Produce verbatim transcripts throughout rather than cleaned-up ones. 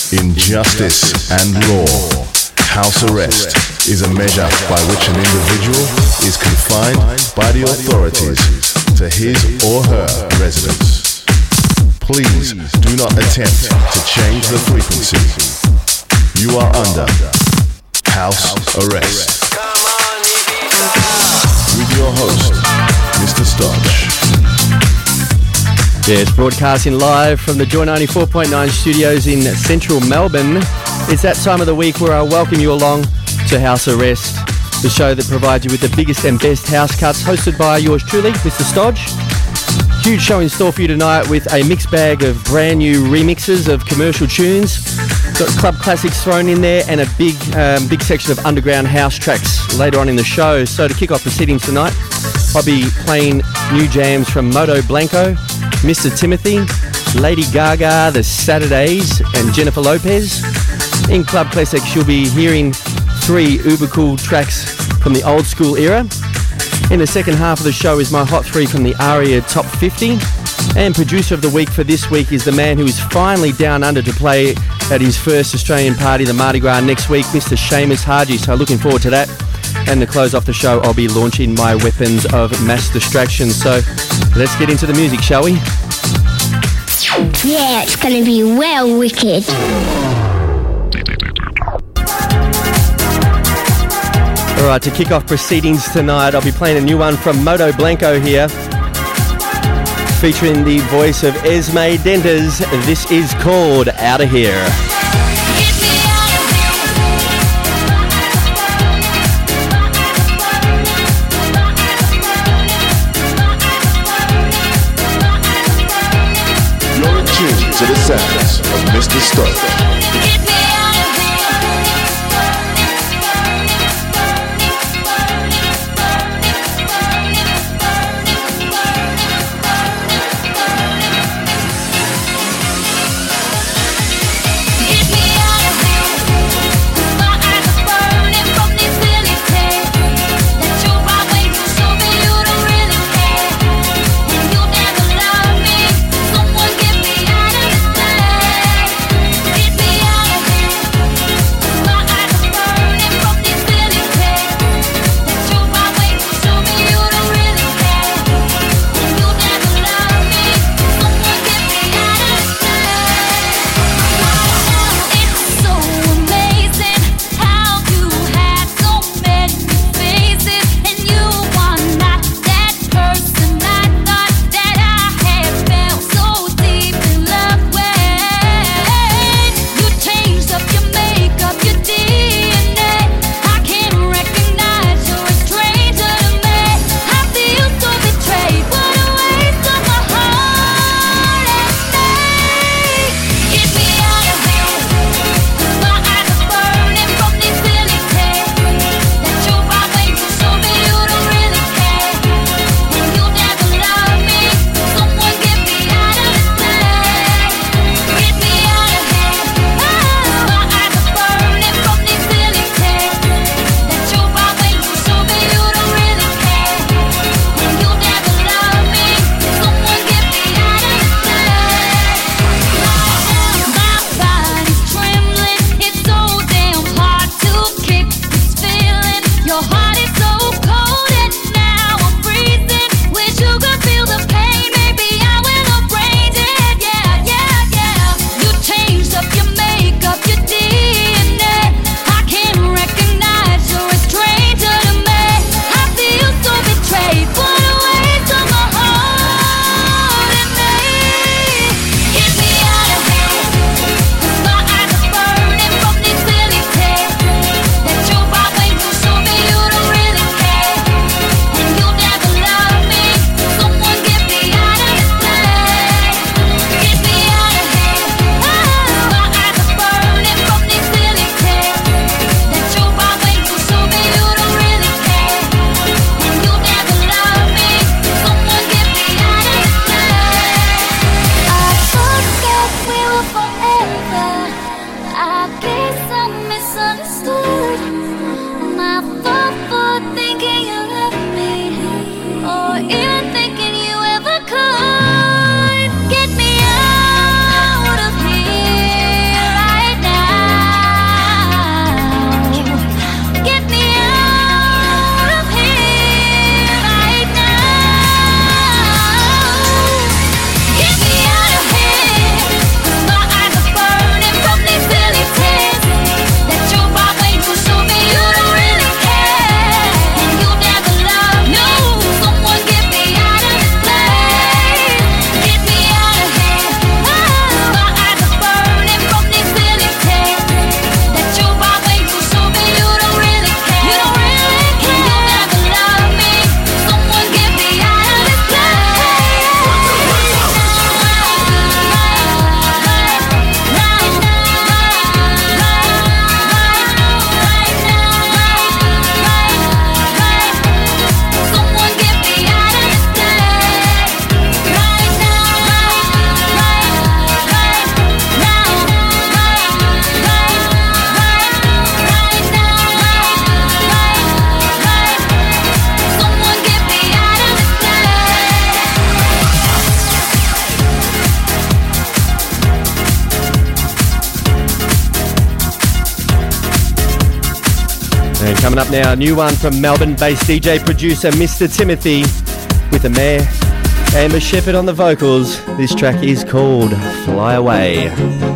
injustice and law. House arrest is a measure by which an individual is confined by the authorities to his or her residence. Please do not attempt to change the frequency. You are under house arrest. With your host, Mister Stodge. Yes, broadcasting live from the Joy ninety-four point nine studios in central Melbourne. It's that time of the week where I welcome you along to House Arrest, the show that provides you with the biggest and best house cuts, hosted by yours truly, Mister Stodge. Huge show in store for you tonight with a mixed bag of brand new remixes of commercial tunes. Got club classics thrown in there and a big um, big section of underground house tracks later on in the show. So to kick off proceedings tonight, I'll be playing new jams from Moto Blanco, Mister Timothy, Lady Gaga, The Saturdays and Jennifer Lopez. In Club Classics you'll be hearing three uber cool tracks from the old school era. In the second half of the show is my Hot three from the ARIA Top fifty. And producer of the week for this week is the man who is finally down under to play at his first Australian party, the Mardi Gras, next week, Mister Seamus Haji. So looking forward to that. And to close off the show, I'll be launching my weapons of mass distraction. So let's get into the music, shall we? Yeah, it's going to be well wicked. Alright, to kick off proceedings tonight, I'll be playing a new one from Moto Blanco here, featuring the voice of Esme Denders. This is called Outta Here. You're in tune to the sounds of Mister Stodge. Get me out of here. Coming up now, a new one from Melbourne-based D J producer Mister Timothy with the mayor Amber Shepherd on the vocals. This track is called Fly Away.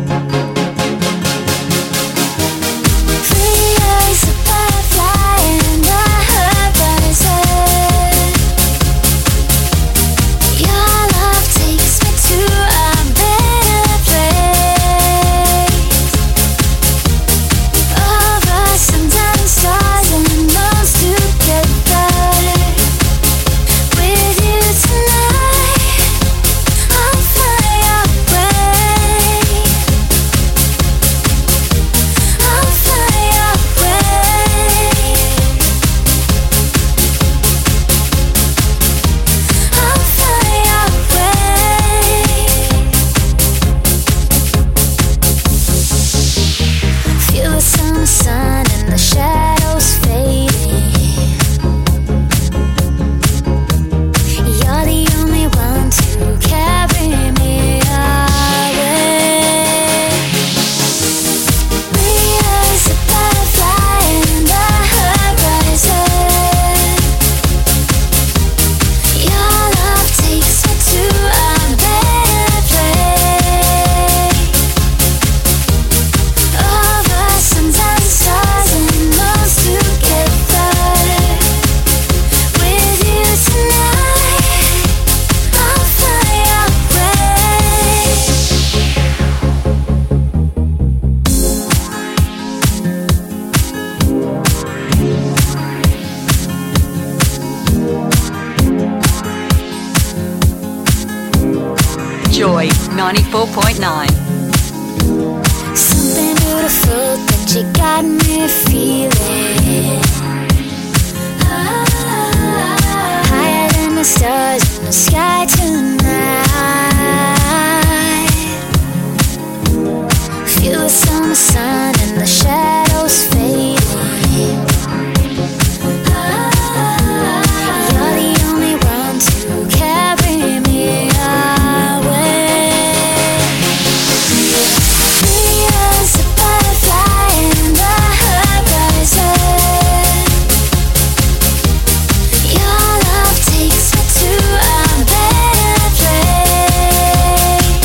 Joy ninety-four point nine. Something beautiful that you got me feeling. Higher than the stars in the sky tonight. Feel the summer sun and the shadows fading. You're the only one to carry me away. Free as a butterfly in the horizon. Your love takes me to a better place.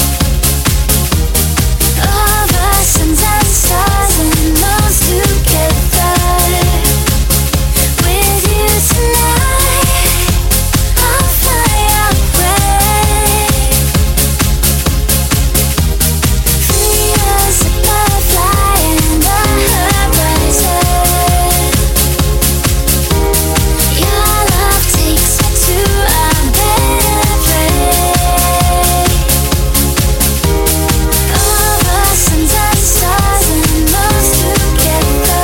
Over suns and stars and moons together. With you tonight, I'll fly away. Free as a butterfly in the horizon. Your love takes me to a better place. Over suns and stars and moons together.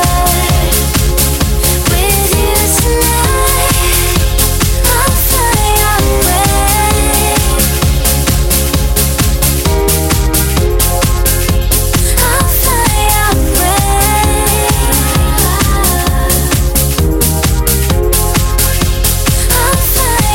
With you tonight, I'll fly away. I'll fly away. I'll fly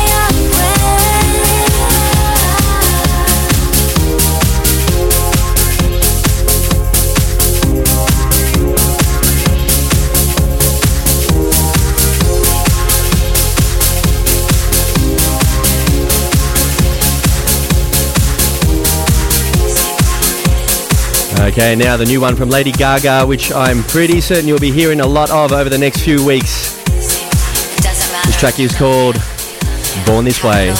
Okay, now the new one from Lady Gaga, which I'm pretty certain you'll be hearing a lot of over the next few weeks. This track is called Born This Way.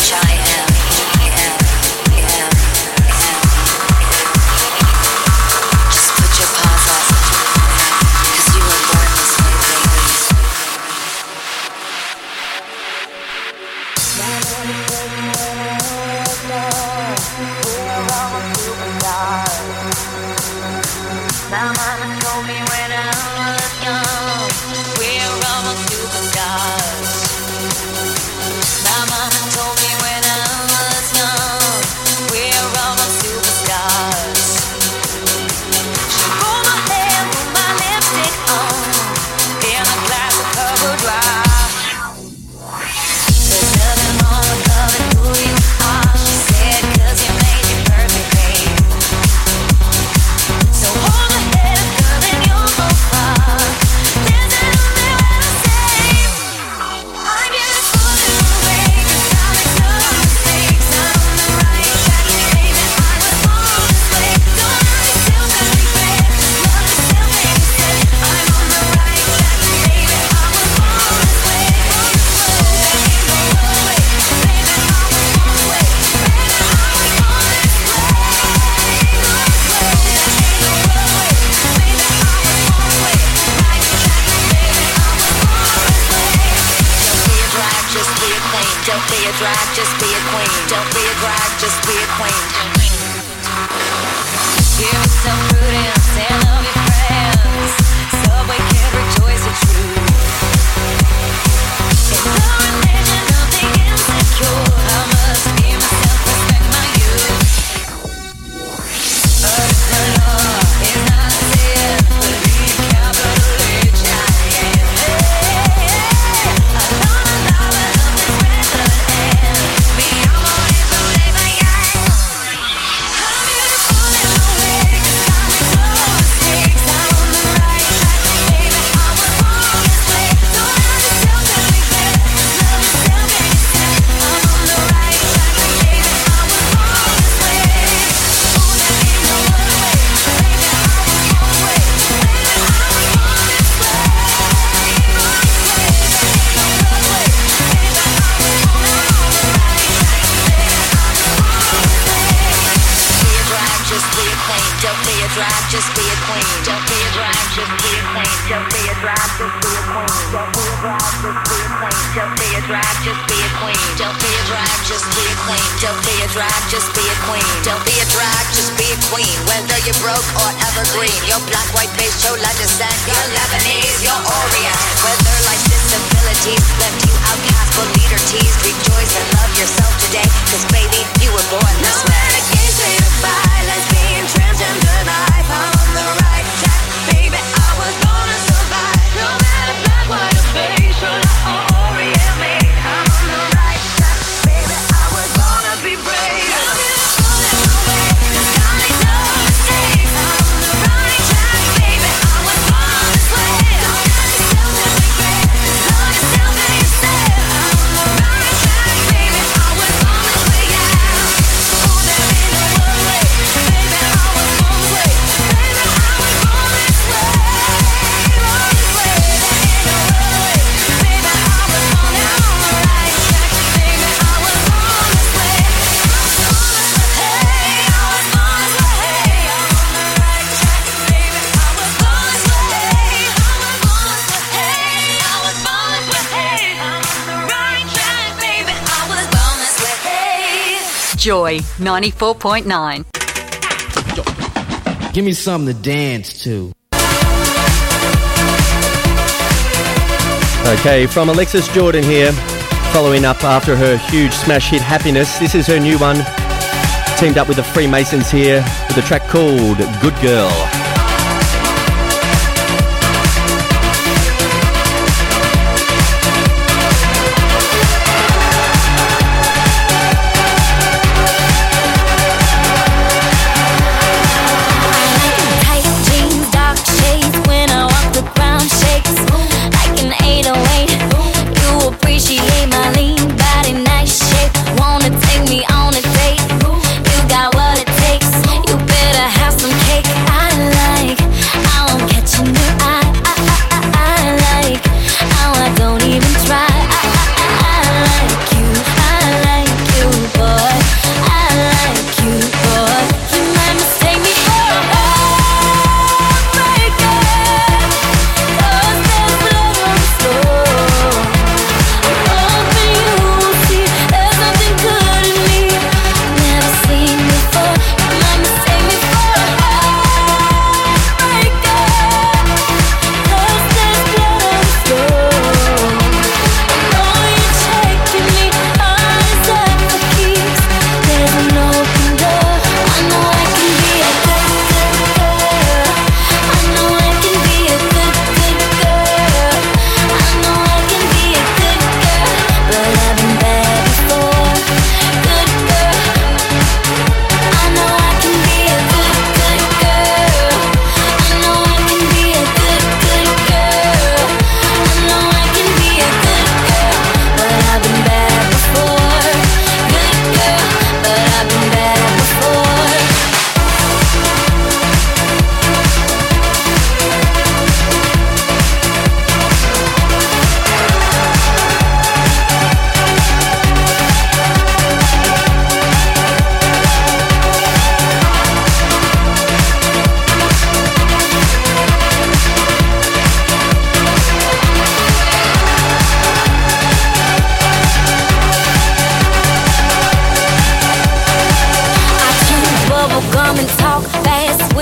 My mama told me when I was young, we're all superstars. My mama told me when I was young, we're all superstars. She pulled my hair, put my lipstick on, in a glass of cover dry. There's nothing wrong with loving who you are, she said, 'cause you made you perfect, babe. So hold my head, girl, in your be a drag, just be a queen. Don't be a drag, just be a queen. Give yourself prudence and love your friends. Subway can rejoice the truth. In the religion of the insecure, I must be myself, respect my youth. Earth the law is not sin, believe capital H I M. I don't allow it up this method and be I'm on it so late by I'm beautiful in my way, 'cause I'm so mistakes. I'm on the right track, baby, I was born this way. Don't have to tell me we clear, love yourself and you said I'm on the right track, baby, I was born this way. Oh, there ain't no other way, baby, I was born this way. Baby, I was born this way. Born this way, there ain't no other way, baby, I was born on the right track, baby, I was born this way. Be a drag, just be a queen. Don't be a drag, just be a queen. Don't be a drag, just be a queen. Don't be a drag, just be a queen. Don't be a drag, just be a queen. Don't be a drag, just be a queen. Don't be a drag, just be a queen. Don't be a drag, just be a queen. Don't be a drag, just be a queen. Whether you're broke or evergreen, you're black, white, beige, chola descent, you're Lebanese, you're Orient. Whether life's disabilities left you outcast but leader teased, rejoice and love yourself today, 'cause baby, you were born this way. No medication to fight, lesbian, transgender life. I'm on the right track, baby, I was born to survive. No matter black, white, or beige, chola or Orient, mate. I'm on the right track, baby, I was born to be brave. I'm beautiful in my way, 'cause God makes no mistakes. I'm on the right track, baby, I was born this way. Don't have yourself to regret, love yourself and you said I'm on the right track, baby, I was born this way, yeah. Oh, there ain't no other way, baby, I was born this way. Baby, I was born this way, born this way. There ain't no other way, baby, I was born on the right track, baby, I was born this way. Hey, I was born this way. Hey, I'm on the right track, baby, I was born this way. I was born this way. Hey, I was born this way. Hey, I'm on the right track, baby, I was born this way. Hey. Joy ninety-four point nine. Give me something to dance to. Okay, from Alexis Jordan here, following up after her huge smash hit Happiness. This is her new one, teamed up with the Freemasons here with a track called Good Girl. Tight jeans, dark shades. When I walk, the ground shakes like an eight oh eight. You appreciate my lean body, nice shape. Wanna take me on a date? You got what it takes. You better have some cake. I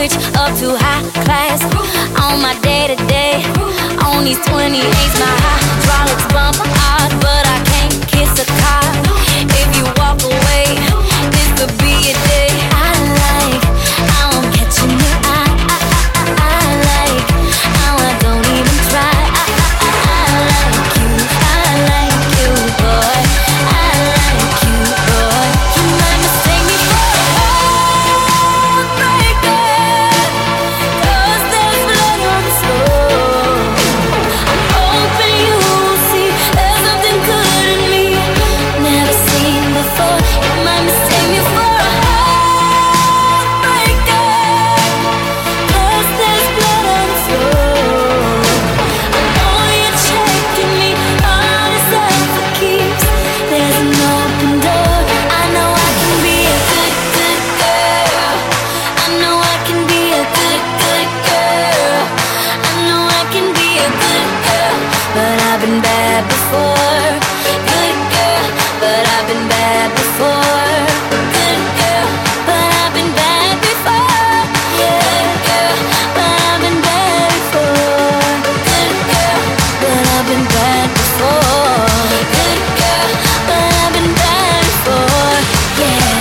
switch up to high class. On my day to day, on these twenty-eights, my hydraulics bump hard, but I can't kiss a car. If you walk away, this could be a day. I like how I'm catching your eye. I, I, I, I like how I don't even try. I, I, I, I like you, I like you, boy. I like you, boy. You might mistake me for a heartbreaker, 'cause there's blood on the floor. I'm hoping you see there's something good in me, never seen before. You might mistake me for a heartbreaker, 'cause there's blood on the floor. I know you're checking me, all this up for keeps. There's an open door. I know I can be a good, good girl. I know I can be a good, good girl. I know I can be a good girl, but I've been bad before. Good girl, but I've been bad before. Good girl, but I've been bad before. Good girl, but I've been bad before. Good girl, but I've been bad before. Good girl, but I've been bad before. Yeah.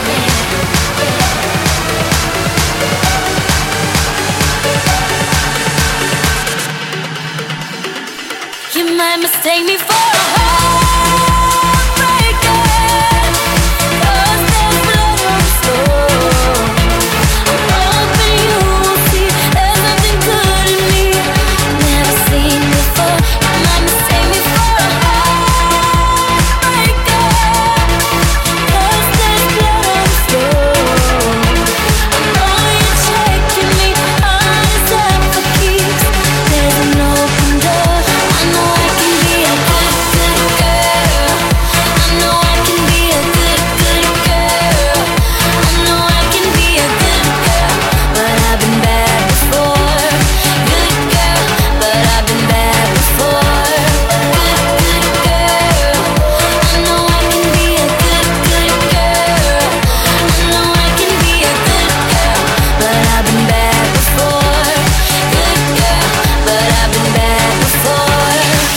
You might mistake me for a heartbreaker, 'cause there's blood on the floor. I'm hoping you see there's something good in me, never seen before. You might mistake me for a heartbreaker, 'cause there's blood on the floor. I know you're checking me, all this up for keeps. There's an open door. I know I can be a good, good girl. I know I can be a good, good girl. I know I can be a good girl, but I've been bad before. Good girl, but I've been bad before. Good, good girl. I know I can be a good, good girl. I know I can be a good girl, but I've been bad before. Good girl, but I've been bad before.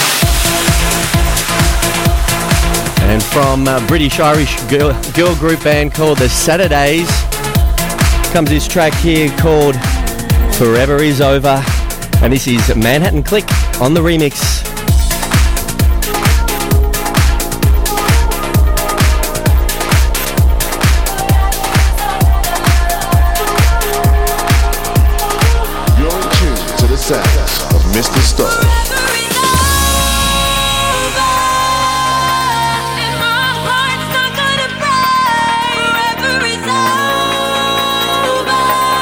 And from a British Irish girl, girl group band called the Saturdays comes this track here called Forever Is Over. And this is Manhattan Click on the remix. You're in tune to the sounds of Mister Stone.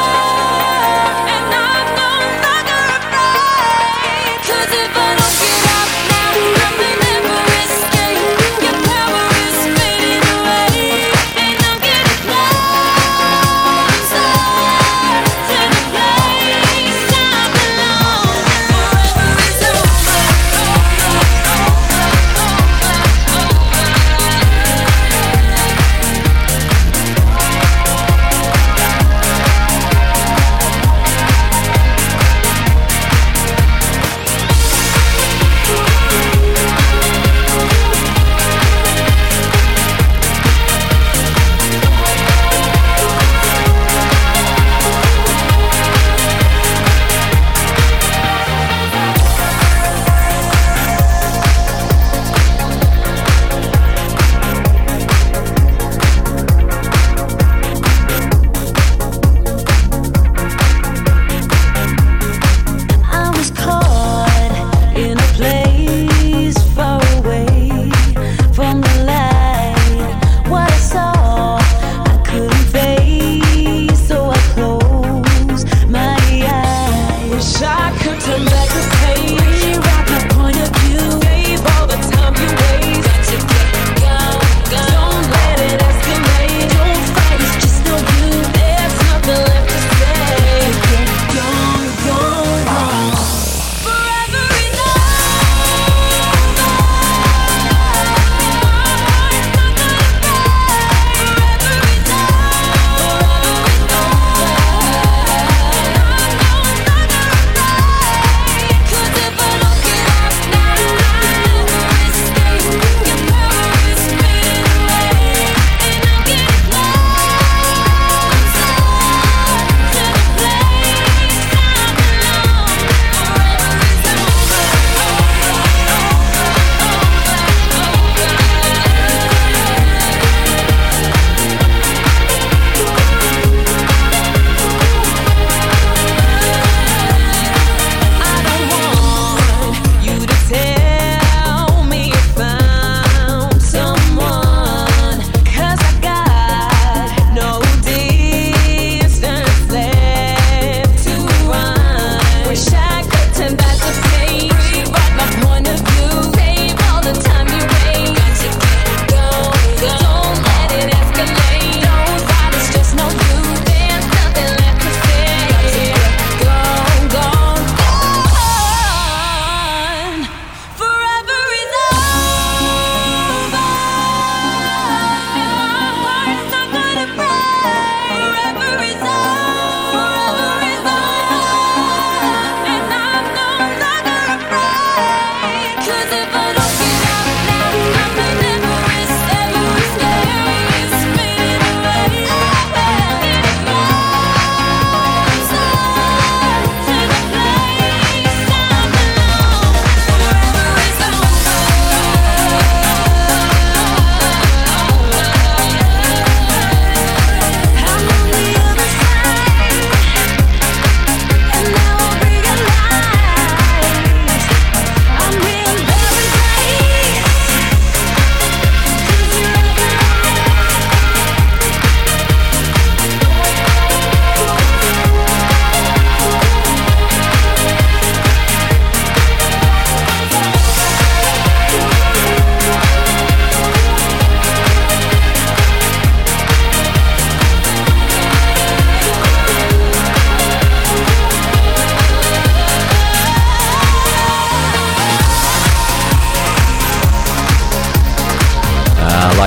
Cause if I don't get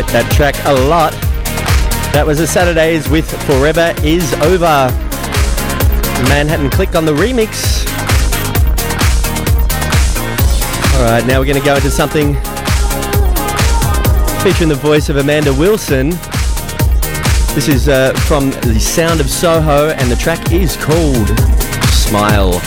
that track a lot. That was the Saturdays with Forever Is Over. Manhattan Click on the remix. Alright, now we're going to go into something featuring the voice of Amanda Wilson. This is uh, from The Sound of Soho, and the track is called Smile.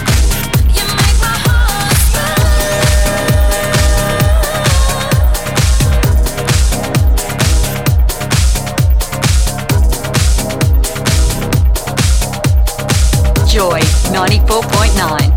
Joy ninety-four point nine.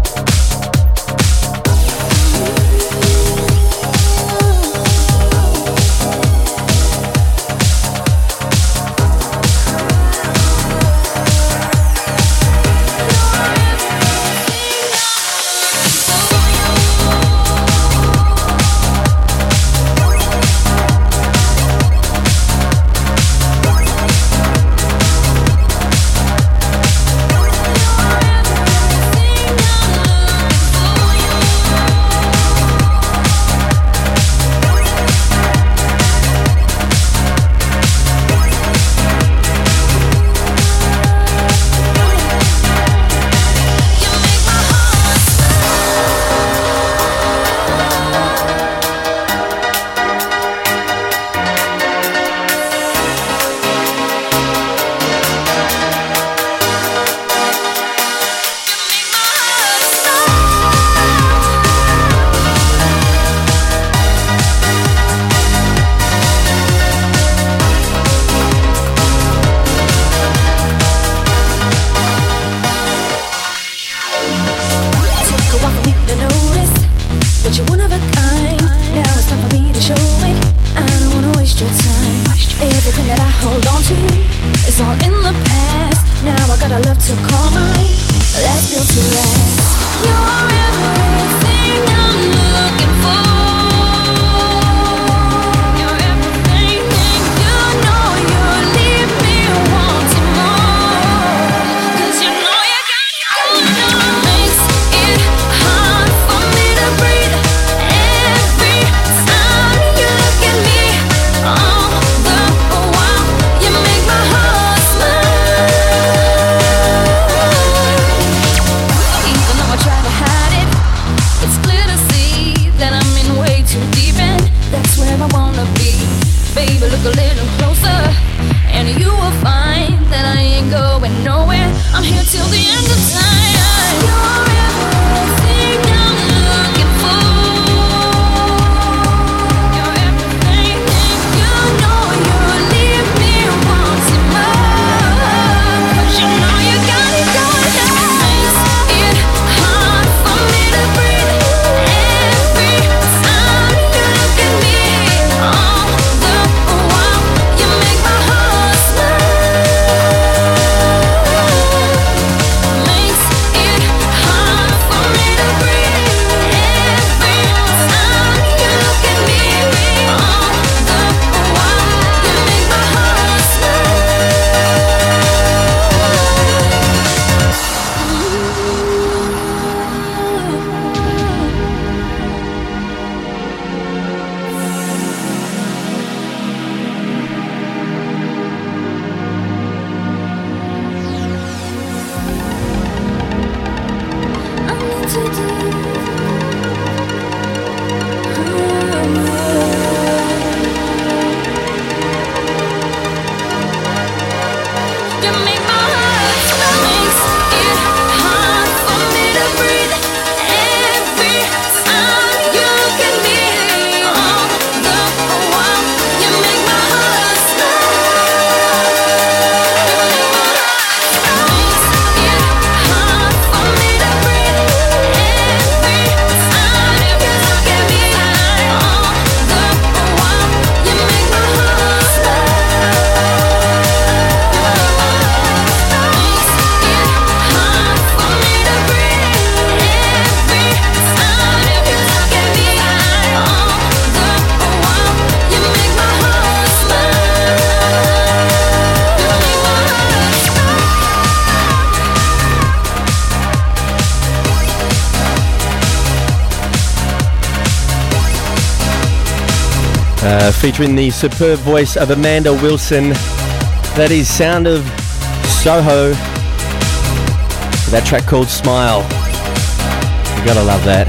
Uh, featuring the superb voice of Amanda Wilson. That is Sound of Soho. That track called Smile. You gotta love that.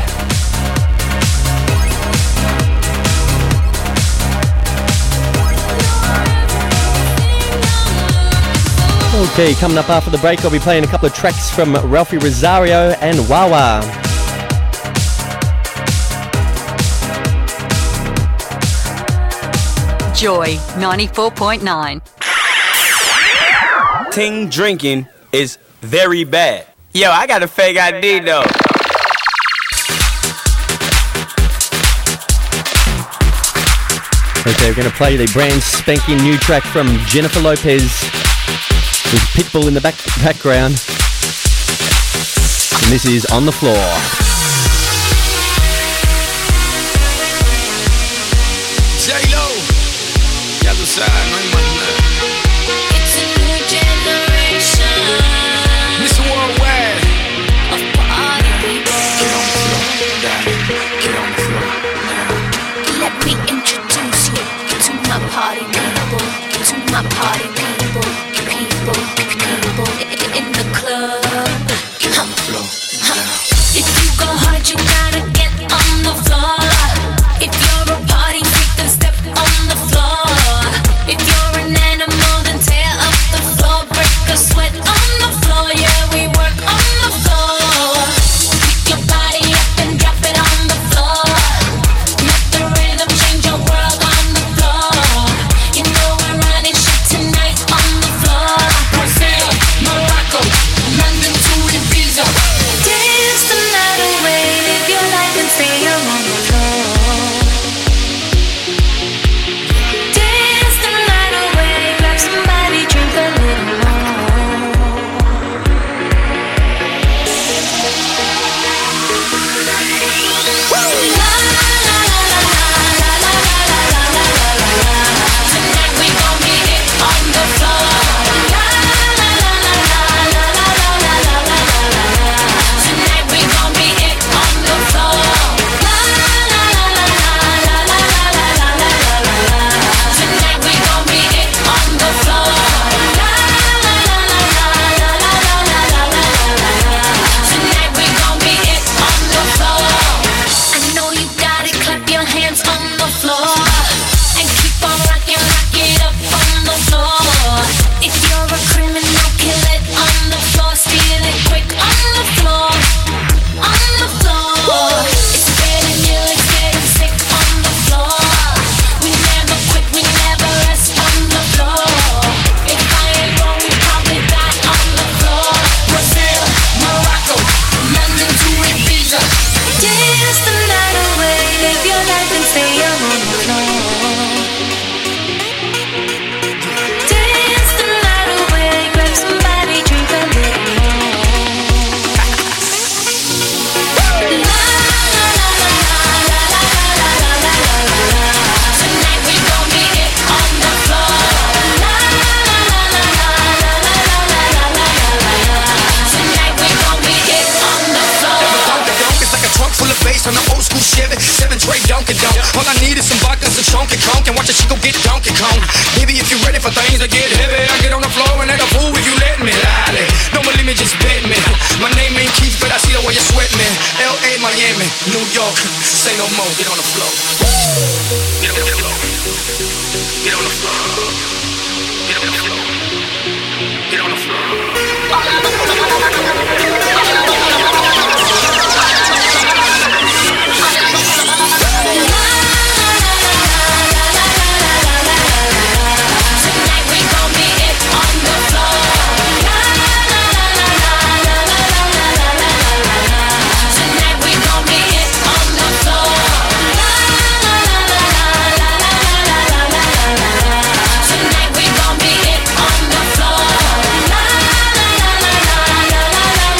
Okay, coming up after the break, I'll be playing a couple of tracks from Ralphie Rosario and Wawa. Joy ninety-four point nine. Ting drinking is very bad. Yo, I got a fake I D though. Okay, we're going to play the brand spanking new track from Jennifer Lopez with Pitbull in the back background. And this is On the Floor. J-Lo, ya tú sabes, no hay más nada. It's a new generation. Mister Worldwide. Of party people. Get on the floor, darling. Get on the floor now. Let me introduce you to my party people. To my party people. People, people in the club. Get on the floor now. If you go hard, you gotta get on the floor. If you're a party freak, then step on the floor. If you're an animal, then tear up the floor. Break a sweat on the floor. Yeah, we work on the floor. Pick your body up and drop it on the floor. Let the rhythm change your world on the floor. You know we're running shit tonight on the floor. Brazil, Morocco, London to Ibiza. Dance the night away, live your life and stay on the floor. Dance the night away, grab somebody, drink a little more. La la la la la la la la la la la la. Tonight we gon' get it on the floor. La la la la la la la la la la la la la. Tonight we gon' get it on the floor. La la la la la la la la la la la la. Tonight we gon' get it on the floor. La la la la la la la la la la. Tonight we gon' get it on the floor. I know you got it, clap your hands on the floor and keep on rocking, rock it up on the floor. If you're a criminal, kill it on the floor, steal it quick on the floor, on the floor. It's getting you, it's getting sick on the floor. We never quit, we never rest on the floor. If I ain't wrong, we probably die on the floor. Brazil, Morocco, London to Ibiza. Dance the night away, live your life and stay on the floor. Dance the night away, grab somebody, drink a little more. La la la la la la la la la la la. Tonight we gon' get it on the floor. La la la la la la la la la la la. Tonight we gon' get it on the floor. Donk donk, it's like a trunk full of bass on an old school Chevy. Seven tray Donkey Donk. All I need is some vodka, some chunky conk, and watch a chico get Donkey Kong. Baby, if you're ready for things to get heavy, I get on the floor and act a fool if you let me. Lally, don't believe me, just bet me. My name ain't Keith, but I see the way you sweat me. L A, Miami, New York, say no more. Get on the floor. Get on the floor. Get on the floor. Get on the floor. Get on the floor. Tonight we gon' get it on the floor. La la la la la la la la la la la. Tonight we gon' get it on the floor. La la la la la la la la la la. Tonight we gon' get it on the floor. La la la la la la la la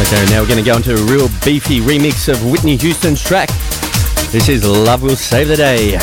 Okay, now we're going to go into a real beefy remix of Whitney Houston's track. This is Love Will Save the Day.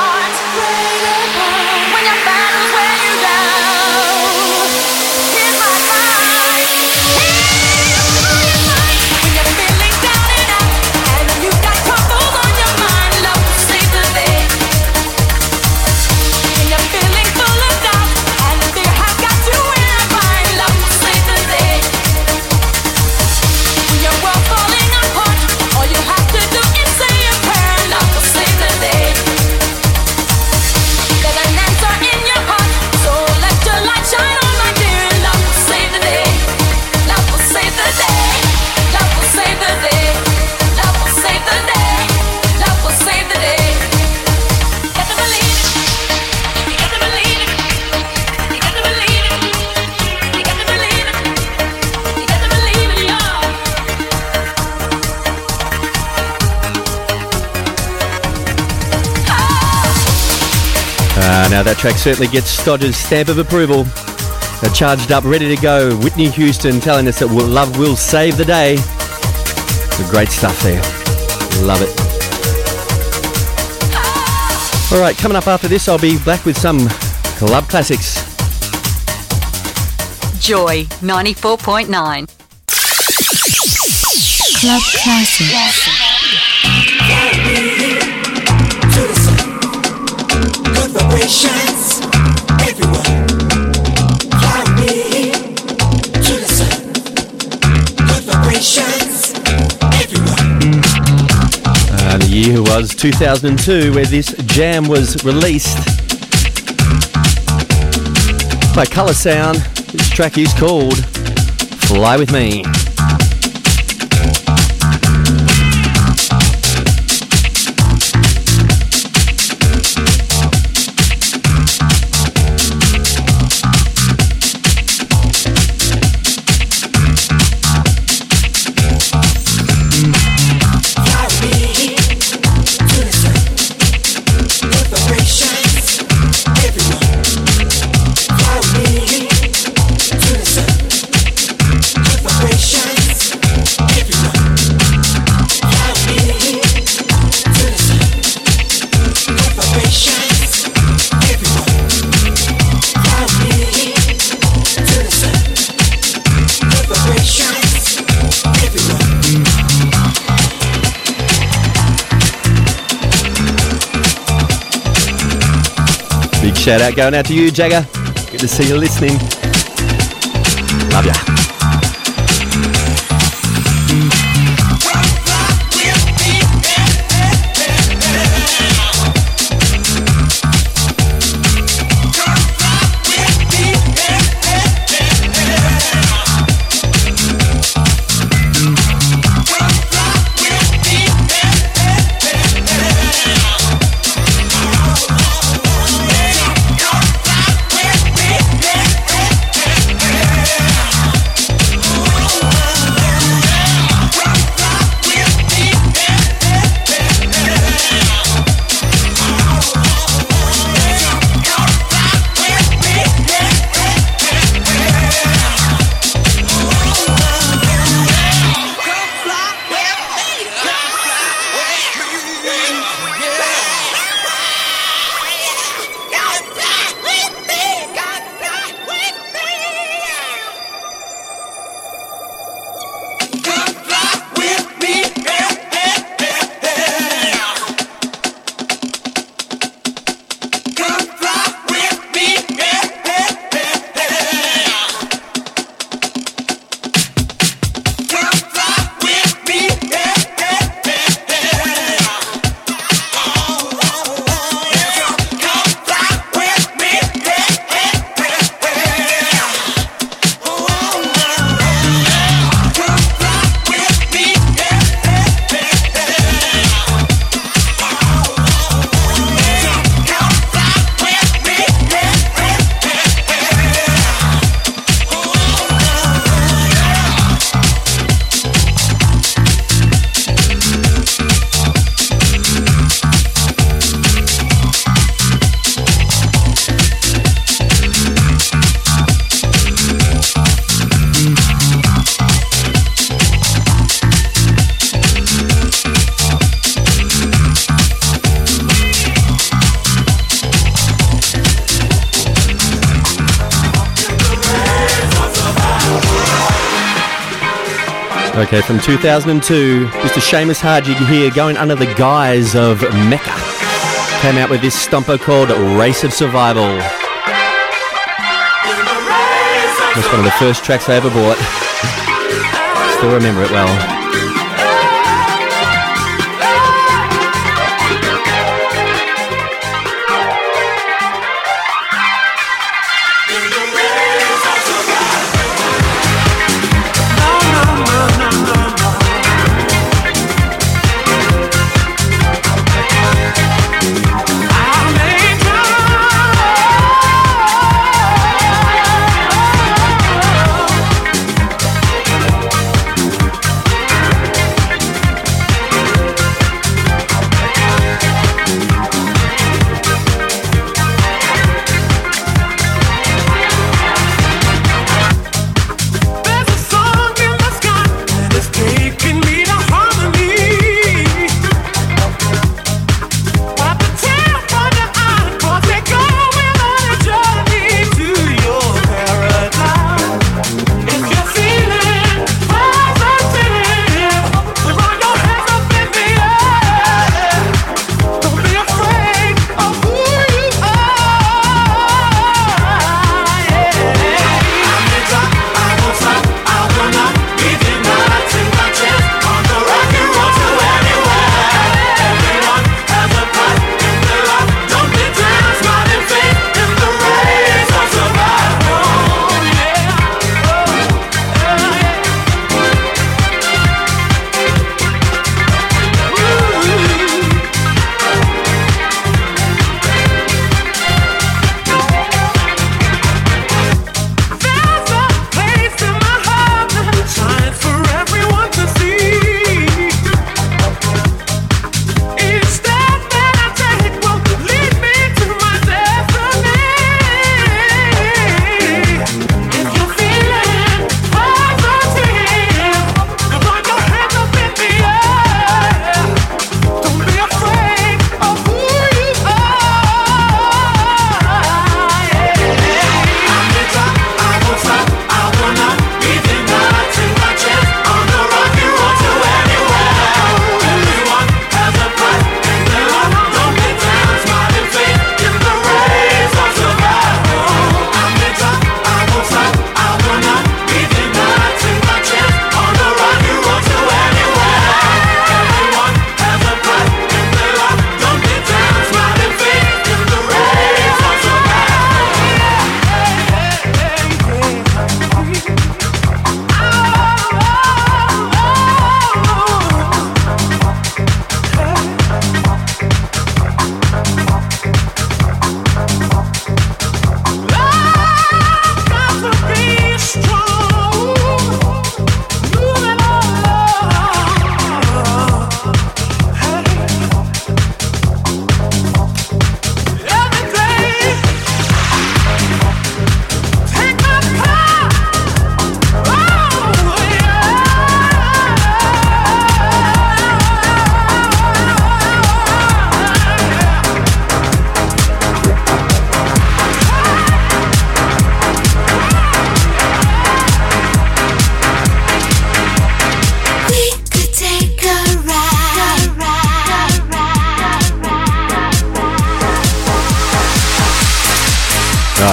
When your battles wear you down, here's my Uh, now that track certainly gets Stodge's stamp of approval. They're charged up, ready to go. Whitney Houston telling us that love will save the day. Some great stuff there. Love it. All right, coming up after this, I'll be back with some club classics. Joy ninety-four point nine. Club Classics. Good vibrations everywhere. Fly me to the sun. Good vibrations everywhere. Uh, the year was two thousand two, where this jam was released by Colour Sound. This track is called Fly With Me. Shout out going out to you, Jagger. Good to see you listening. Love ya. Okay, from two thousand two, Mister Seamus Haji here, going under the guise of Mecca. Came out with this stomper called Race of Survival. That's one of the first tracks I ever bought. Still remember it well.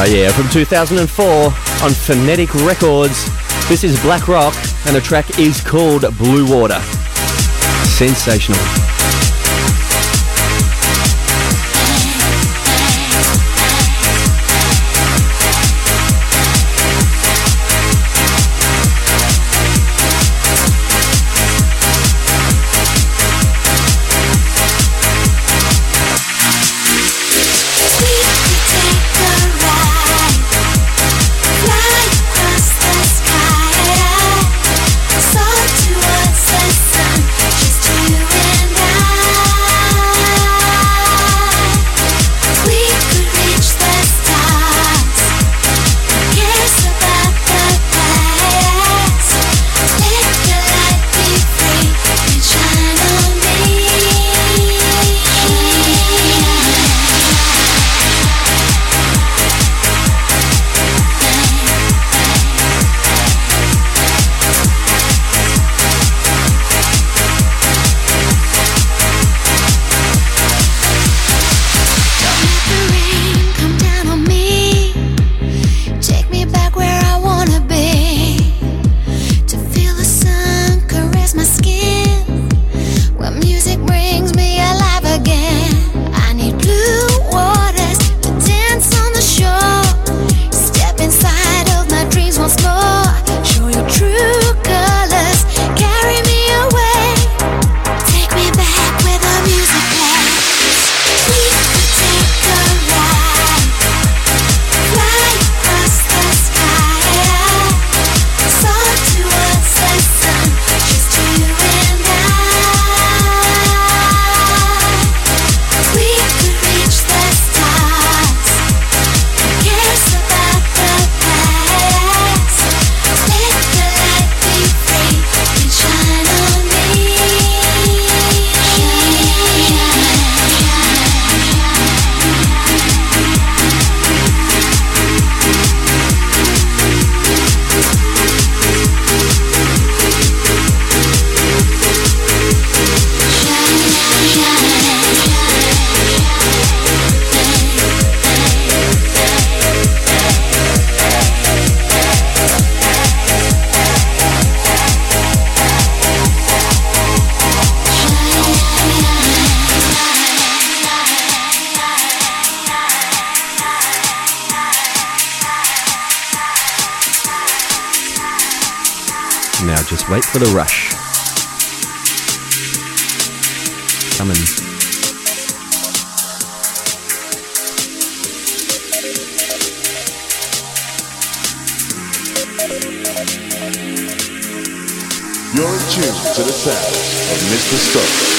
Oh yeah, from two thousand four on Phonetic Records. This is Black Rock and the track is called Blue Water. Sensational. Now just wait for the rush. Coming. You're in tune to the sounds of Mister Stokes.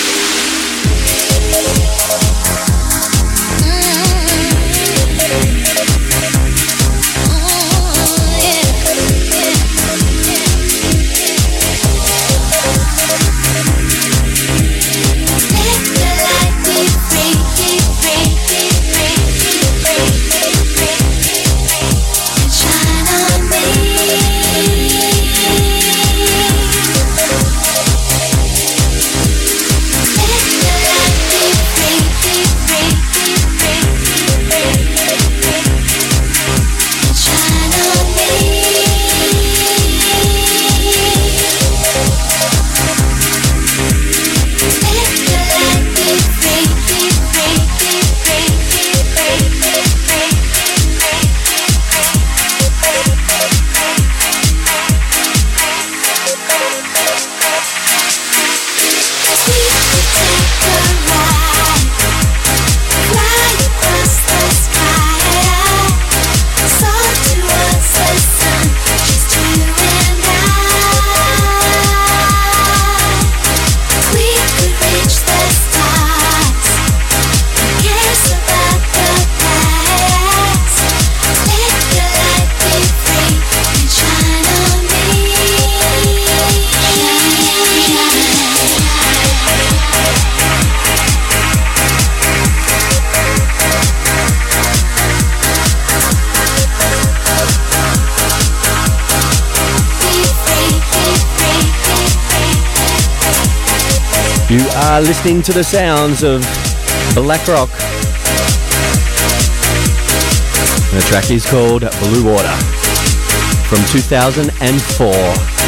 You are listening to the sounds of Black Rock. The track is called Blue Water from two thousand four.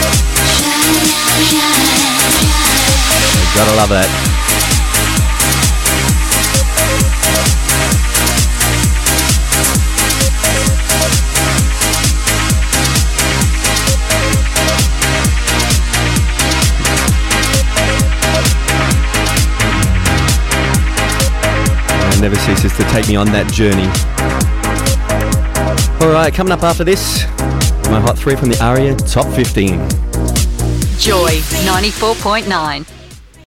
Gotta love that. And never ceases to take me on that journey. Alright, coming up after this, my Hot three from the ARIA Top fifteen. Joy ninety-four point nine.